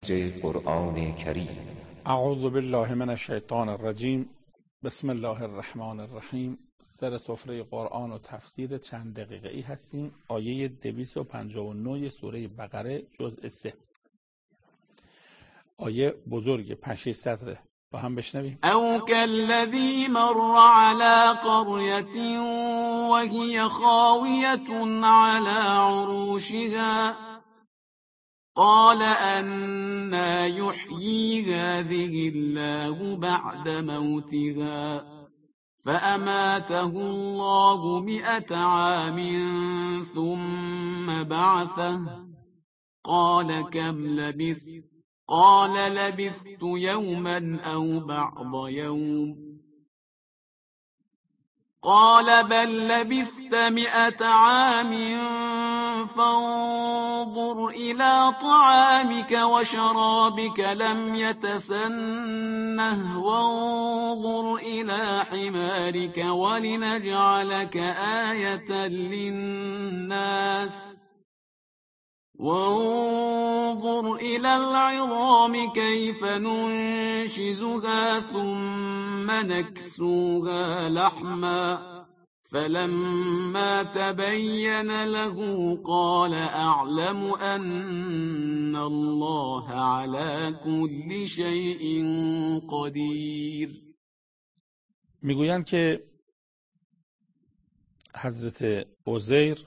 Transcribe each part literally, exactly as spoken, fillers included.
قرآن کریم. اعوذ بالله من الشیطان الرجیم. بسم الله الرحمن الرحیم. سر سفره قرآن و تفسیر چند دقیقه ای هستیم. آیه دویست و پنجاه و نه سوره بقره جزء سه. آیه بزرگ پنج شش سطره، با هم بشنویم. او كالذي مر على قرية وهي خاوية على عروشها قال أنى يحيي هذه الله بعد موتها فأماته الله مئة عام ثم بعثه قال كم لبثت قال لبثت يوما أو بعض يوم قال بل لبثت مئة عام فانظر إلى طعامك وشرابك لم يتسنه وانظر إلى حمارك ولنجعلك آية للناس وانظر إلى العظام كيف ننشزها ثم نكسوها لحما فلما تبين له قال أعلم أن الله على كل شيء قدير. میگویند که حضرت عزیر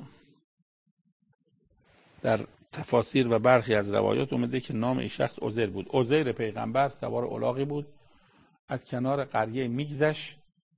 در تفاسیر و برخی از روایات اومده که نام این شخص عزیر بود. عزیر پیغمبر سوار الاغی بود، از کنار قریه میگذشت،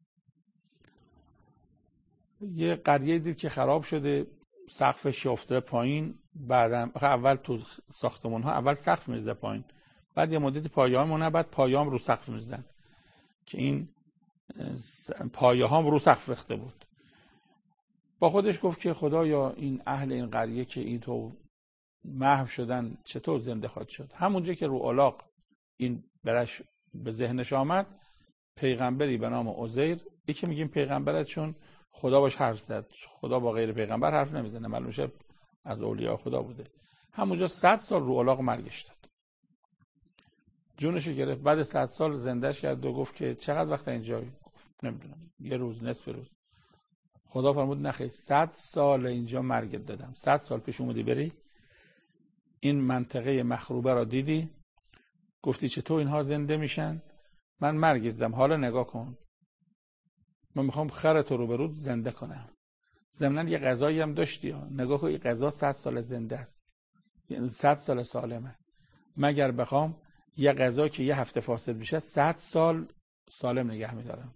یه قریه دید که خراب شده، سقفش افتاده پایین. بعدم اول تو ساختمان ها اول سقف میزده پایین، بعد یه مدت پایه ها مونه، بعد پایه هم رو سقف میزدن که این پایه هم رو سقف ریخته بود. با خودش گفت که خدایا این اهل این قریه که این تو محو شدن چطور زنده خواهد شد؟ همونجا که رو الاغ این برش به ذهنش آمد، پیغمبری به نام عزیر، یکی میگیم پیغمبره چون خدا باش حرف زد، خدا با غیر پیغمبر حرف نمیزنه، معلوم شه از اولیاء خدا بوده. همونجا صد سال رو الاغ مرگش داد، جونش گرفت. بعد صد سال زندهش کرد و گفت که چقدر وقت اینجا؟ نمیدونم، یه روز، نصف روز. خدا فرمود نخیر، صد سال اینجا مرگت دادم. صد سال پیش اومدی بری این منطقه مخروبه را دیدی، گفتی چطور اینها زنده میشن؟ من مرگت دادم، حالا نگاه کن، من میخوام خرت رو به رود زنده کنم. ضمناً یه غذایی هم داشتی ها. نگاه کن این غذا صد سال زنده است، یعنی صد سال سالمه. مگر بخوام یه غذا که یه هفته فاسد میشه صد سال سالم نگه میدارم.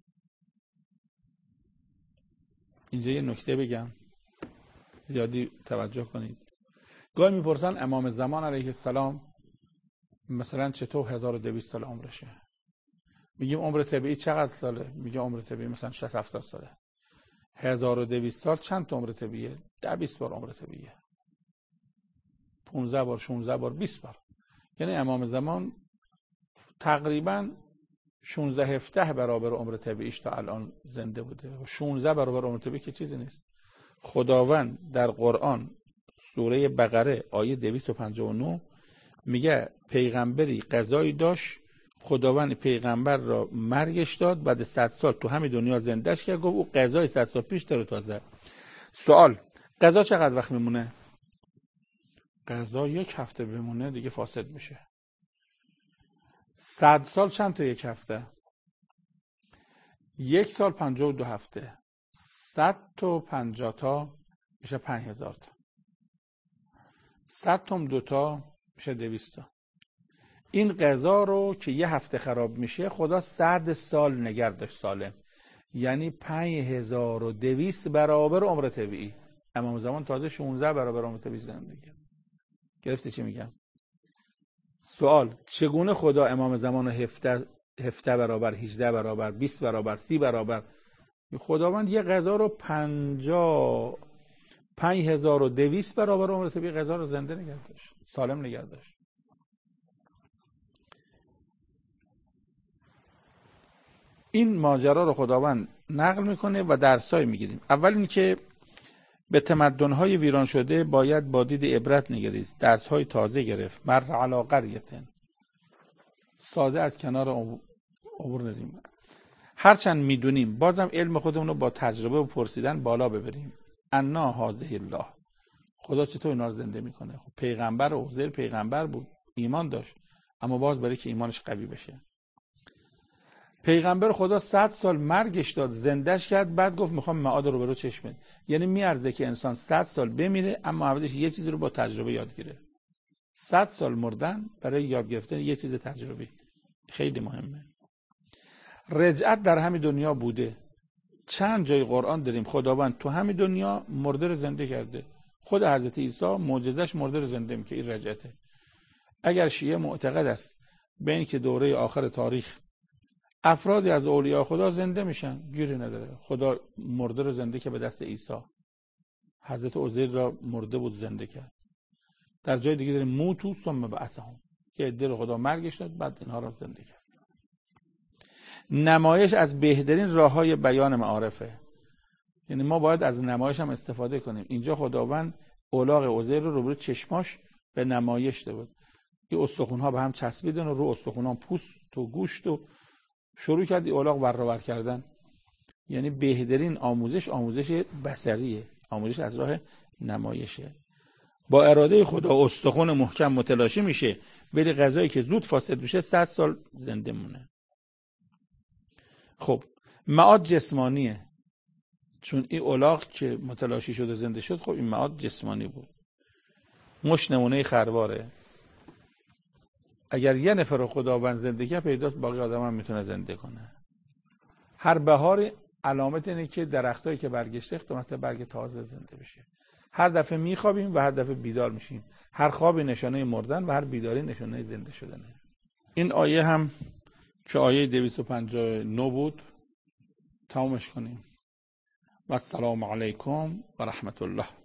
اینجا یه نکته بگم، زیادی توجه کنید. گاهی میپرسن امام زمان علیه السلام مثلا چطور هزار و دویست سال عمرشه؟ میگیم عمر طبیعی چقدر ساله؟ میگه عمر طبیعی مثلا شصت هفتاد ساله. هزار و دویست سال چند تا عمر طبیعیه؟ ده بیست بار عمر طبیعیه، پانزده بار، شانزده بار، بیست بار. یعنی امام زمان تقریبا شانزده هفده برابر عمر طبیعیش تا الان زنده بوده. شانزده برابر عمر طبیعی که چیزی نیست. خداوند در قرآن سوره بقره آیه دویست و پنجاه و نه میگه پیغمبری قضایی داشت، خداوند پیغمبر را مرگش داد، بعد صد سال تو همین دنیا زندهش کرد، گفت او قضای صد سال پیش داره تازه. سوال، قضا چقدر وقت میمونه؟ قضا یک هفته بمونه دیگه فاسد میشه. صد سال چند تا یک هفته؟ یک سال پنجاه و دو هفته. صد تا پنجاه تا میشه پنج هزار تا. صد تا دو تا میشه دویست تا. این قضا رو که یه هفته خراب میشه خدا صد سال نگه داشت سالم، یعنی پنج هزار و دویست برابر عمر طبیعی. امام زمان تازه شانزده برابر عمر طبیعی زندگی. گرفتی چی میگم؟ سوال، چگونه خدا امام زمان رو هفته هفته برابر، هجده برابر، بیست برابر، سی برابر؟ خداوند یه قضا رو پنجاه پنج هزار و دویست برابر عمر طبیعی قضا رو زنده نگه داشت، سالم نگه داشت. این ماجرا رو خداوند نقل میکنه و درسای میگیریم. اول این که به تمدن‌های ویران شده باید با دید عبرت نگریست، درس‌های تازه گرفت. مر علی قریة، ساده از کنار عبور نریم. هرچند میدونیم بازم علم خودمون رو با تجربه و پرسیدن بالا ببریم. انا هذه الله، خدا چطور اینا رو زنده میکنه؟ خب پیغمبر عزیر پیغمبر بود، ایمان داشت، اما باز برای که ایمانش قوی بشه. پیغمبر خدا صد سال مرگش داد، زندهش کرد، بعد گفت میخوام معاد رو برو چشمت. یعنی میارزه که انسان صد سال بمیره اما عوضش یه چیزی رو با تجربه یاد گیره. صد سال مردن برای یاد گرفتن یه چیز تجربی خیلی مهمه. رجعت در همین دنیا بوده. چند جای قرآن داریم خداوند تو همین دنیا مرده رو زنده کرده. خود حضرت عیسی معجزش مرده رو زنده میکنه. این رجعته. اگر شیعه معتقد است به این که دوره آخر تاریخ افرادی از اولیاء خدا زنده میشن، گیری نداره. خدا مرده رو زنده که به دست عیسی. حضرت عزیر را مرده بود زنده کرد. در جای دیگه داریم موتو ثم بعثهم، که عده رو خدا مرگش داد بعد اینها را زنده کرد. نمایش از بهترین راههای بیان معارفه. یعنی ما باید از نمایش هم استفاده کنیم. اینجا خداوند اولاغ عزیر رو روبروی چشماش به نمایش داد. این استخوان‌ها به هم چسبیدن و رو استخوان‌ها پوست و گوشت و شروع کرد اولاغ برآور کردن. یعنی بهترین آموزش آموزش بصریه، آموزش از راه نمایشه. با اراده خدا استخوان محکم متلاشی میشه، ولی غذایی که زود فاسد میشه صد سال زنده مونه. خب معاد جسمانیه، چون این اولاغ که متلاشی شد و زنده شد، خب این معاد جسمانی بود. مش نمونه خرواره. اگر یه نفر رو خداوند زندگی پیداست، باقی آدم هم میتونه زنده کنه. هر بهار علامت اینه که درختایی که برگشته احتمالاً برگ تازه زنده بشه. هر دفعه میخوابیم و هر دفعه بیدار میشیم. هر خوابی نشانه مردن و هر بیداری نشانه زنده شدنه. این آیه هم که آیه دویست و پنجاه و نه بود تمامش کنیم. و السلام علیکم و رحمت الله.